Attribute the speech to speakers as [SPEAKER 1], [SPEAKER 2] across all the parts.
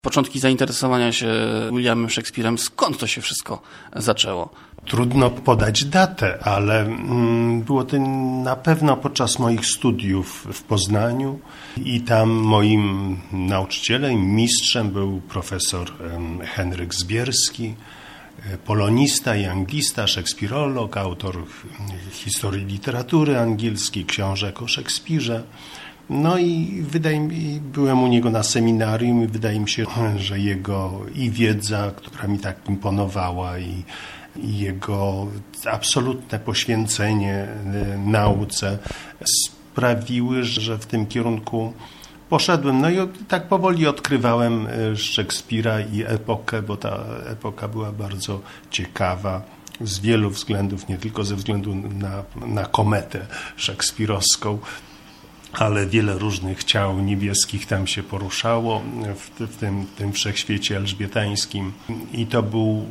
[SPEAKER 1] Początki zainteresowania się Williamem Shakespearem, skąd to się wszystko zaczęło?
[SPEAKER 2] Trudno podać datę, ale było to na pewno podczas moich studiów w Poznaniu i tam moim nauczycielem, mistrzem był profesor Henryk Zbierski, polonista i anglista, szekspirolog, autor historii literatury angielskiej, książek o Szekspirze. No i byłem u niego na seminarium i wydaje mi się, że jego i wiedza, która mi tak imponowała, i jego absolutne poświęcenie nauce sprawiły, że w tym kierunku poszedłem. No i tak powoli odkrywałem Szekspira i epokę, bo ta epoka była bardzo ciekawa z wielu względów, nie tylko ze względu na kometę szekspirowską, ale wiele różnych ciał niebieskich tam się poruszało w tym wszechświecie elżbietańskim. I to był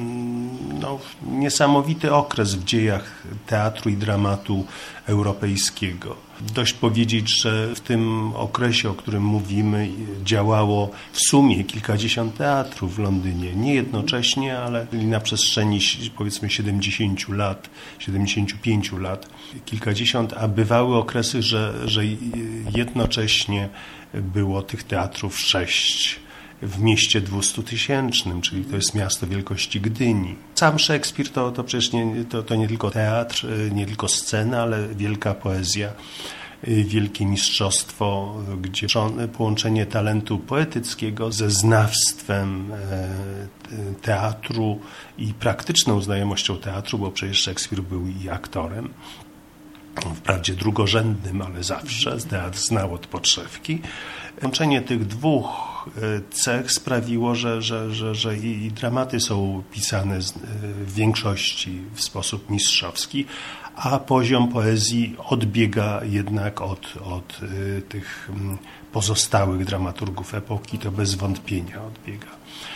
[SPEAKER 2] niesamowity okres w dziejach teatru i dramatu europejskiego. Dość powiedzieć, że w tym okresie, o którym mówimy, działało w sumie kilkadziesiąt teatrów w Londynie. Nie jednocześnie, ale na przestrzeni powiedzmy 70 lat, 75 lat, kilkadziesiąt, a bywały okresy, że jednocześnie było tych teatrów 6 w mieście 200-tysięcznym, czyli to jest miasto wielkości Gdyni. Sam Szekspir to przecież to nie tylko teatr, nie tylko scena, ale wielka poezja, wielkie mistrzostwo, gdzie połączenie talentu poetyckiego ze znawstwem teatru i praktyczną znajomością teatru, bo przecież Szekspir był i aktorem, wprawdzie drugorzędnym, ale zawsze teatr znał od podszewki. Łączenie tych dwóch cech sprawiło, że i dramaty są pisane w większości w sposób mistrzowski, a poziom poezji odbiega jednak od tych pozostałych dramaturgów epoki, to bez wątpienia odbiega.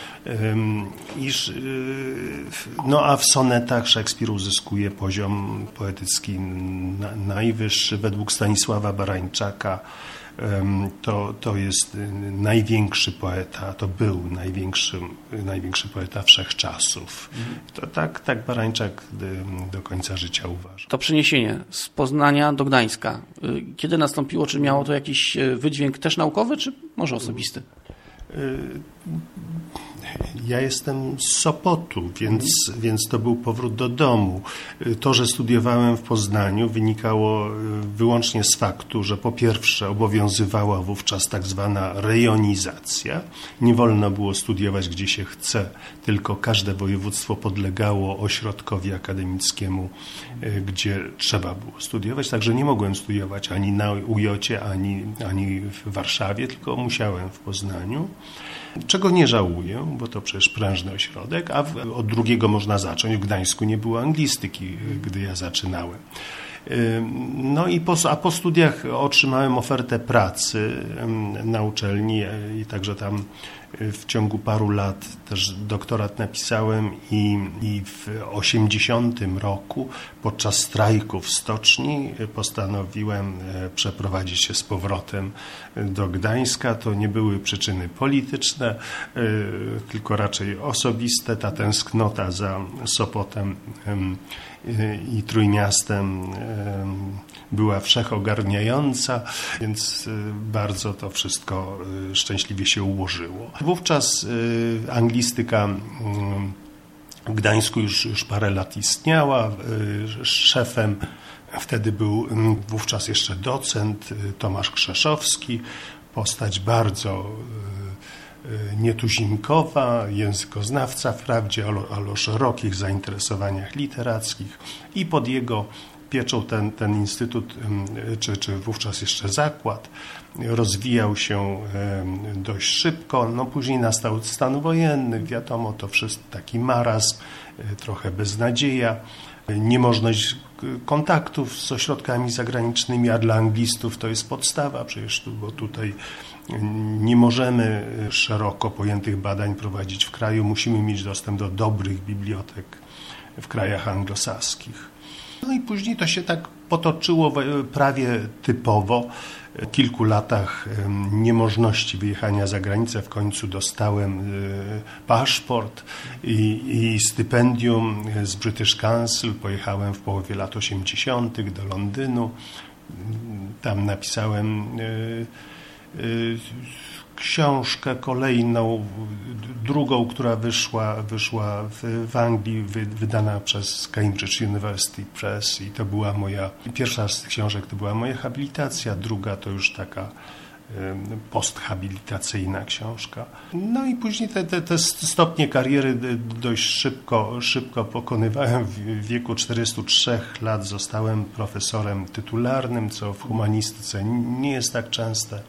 [SPEAKER 2] A w sonetach Szekspir uzyskuje poziom poetycki najwyższy. Według Stanisława Barańczaka to jest największy poeta, to był największy poeta wszechczasów. To tak Barańczak do końca życia uważa.
[SPEAKER 1] To przeniesienie z Poznania do Gdańska, kiedy nastąpiło? Czy miało to jakiś wydźwięk też naukowy, czy może osobisty?
[SPEAKER 2] Ja jestem z Sopotu, więc to był powrót do domu. To, że studiowałem w Poznaniu, wynikało wyłącznie z faktu, że po pierwsze obowiązywała wówczas tak zwana rejonizacja. Nie wolno było studiować gdzie się chce, tylko każde województwo podlegało ośrodkowi akademickiemu, gdzie trzeba było studiować. Także nie mogłem studiować ani na UJ-cie, ani w Warszawie, tylko musiałem w Poznaniu. Czego nie żałuję, bo to przecież prężny ośrodek, a od drugiego można zacząć. W Gdańsku nie było anglistyki, gdy ja zaczynałem. Po studiach otrzymałem ofertę pracy na uczelni i także tam w ciągu paru lat też doktorat napisałem i w 80 roku podczas strajku w stoczni postanowiłem przeprowadzić się z powrotem do Gdańska. To nie były przyczyny polityczne, tylko raczej osobiste. Ta tęsknota za Sopotem i Trójmiastem była wszechogarniająca, więc bardzo to wszystko szczęśliwie się ułożyło. Wówczas anglistyka w Gdańsku już parę lat istniała. Szefem wtedy był wówczas jeszcze docent Tomasz Krzeszowski, postać bardzo nietuzinkowa, językoznawca wprawdzie, ale o szerokich zainteresowaniach literackich i pod jego pieczą ten instytut, czy wówczas jeszcze zakład, rozwijał się dość szybko. Później nastał stan wojenny, wiadomo, to wszystko taki marazm, trochę beznadzieja, niemożność kontaktów z ośrodkami zagranicznymi, a dla anglistów to jest podstawa przecież, bo tutaj nie możemy szeroko pojętych badań prowadzić w kraju, musimy mieć dostęp do dobrych bibliotek w krajach anglosaskich. I później to się tak potoczyło prawie typowo. Po kilku latach niemożności wyjechania za granicę w końcu dostałem paszport i stypendium z British Council. Pojechałem w połowie lat 80. do Londynu. Tam napisałem książkę kolejną, drugą, która wyszła w Anglii, wydana przez Cambridge University Press i to była pierwsza z książek to była moja habilitacja, druga to już taka posthabilitacyjna książka. No i później te stopnie kariery dość szybko pokonywałem. W wieku 43 lat zostałem profesorem tytularnym, co w humanistyce nie jest tak częste.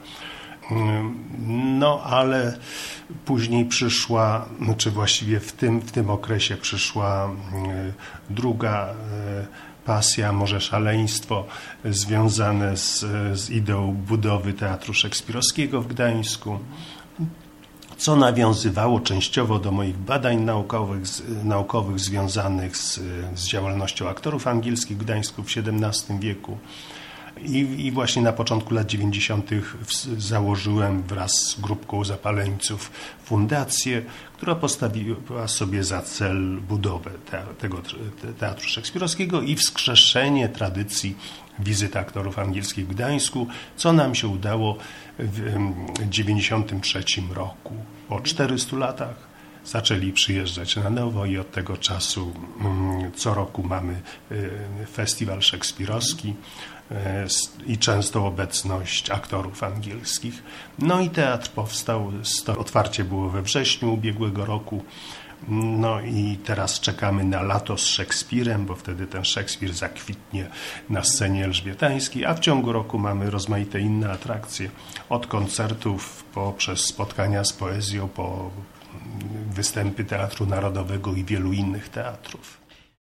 [SPEAKER 2] No, ale później przyszła, czy właściwie w tym okresie przyszła druga pasja, może szaleństwo związane z ideą budowy Teatru Szekspirowskiego w Gdańsku, co nawiązywało częściowo do moich badań naukowych związanych z działalnością aktorów angielskich w Gdańsku w XVII wieku. I właśnie na początku lat 90. założyłem wraz z grupką zapaleńców fundację, która postawiła sobie za cel budowę tego Teatru Szekspirowskiego i wskrzeszenie tradycji wizyty aktorów angielskich w Gdańsku, co nam się udało w 1993 roku. Po 400 latach zaczęli przyjeżdżać na nowo i od tego czasu co roku mamy festiwal szekspirowski i częstą obecność aktorów angielskich. No i teatr powstał, otwarcie było we wrześniu ubiegłego roku. No i teraz czekamy na lato z Szekspirem, bo wtedy ten Szekspir zakwitnie na scenie elżbietańskiej, a w ciągu roku mamy rozmaite inne atrakcje, od koncertów poprzez spotkania z poezją, po występy Teatru Narodowego i wielu innych teatrów.